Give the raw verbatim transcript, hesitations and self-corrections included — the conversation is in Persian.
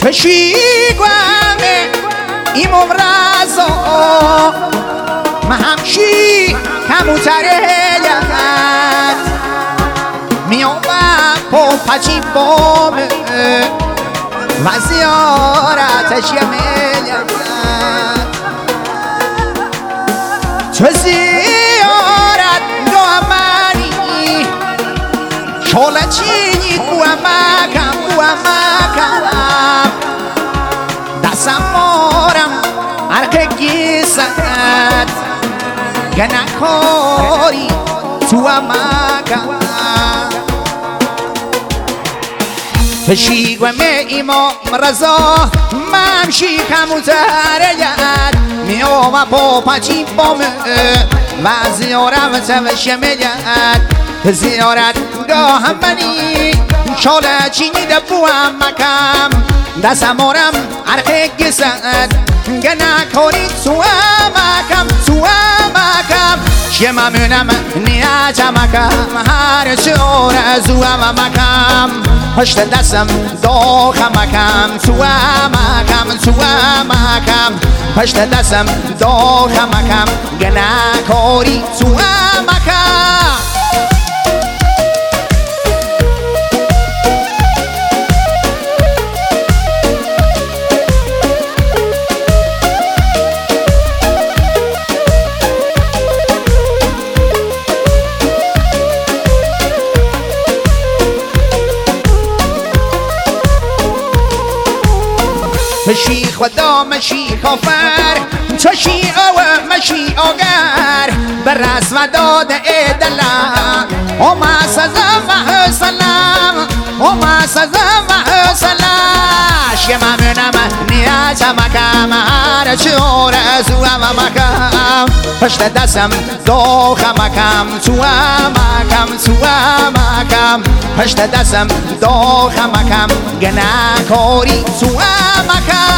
فشيقوامي إمام رازو ما همشي كموتريات ميوما پوپچی بومه و زیارتش یمیلیت تو زیارت دو امانی شوله چینی بو امکم بو امکم دستم مارم عرق گیزد گناهکاری تو امکم فشيق ومي إمام رضا ممشي كمتريات ميوما بوباچي بومه و زيارم تفشميات زيارت گاهم مني شاله چيني دبوهم مكم دستمارم عرق گسد گناهکاری تو امکم تو امکم شما مونم نیتم مکم هر چور ازو امکم پشت دستم داخم مکم تو امکم تو امکم پشت دستم داخم مکم گناهکاری تو امکم مشي خدا مشي کافر تو شیعه و مشی آگر بر رسم داد ادلم اوما سزم و سلام اوما سزم و سلام شما مونم نیتم مکم هر چور ازو هم مکم پشت دستم داخم مکم تو مکم تو مکم پشت دستم داخم مکم گناهکاری تو مکم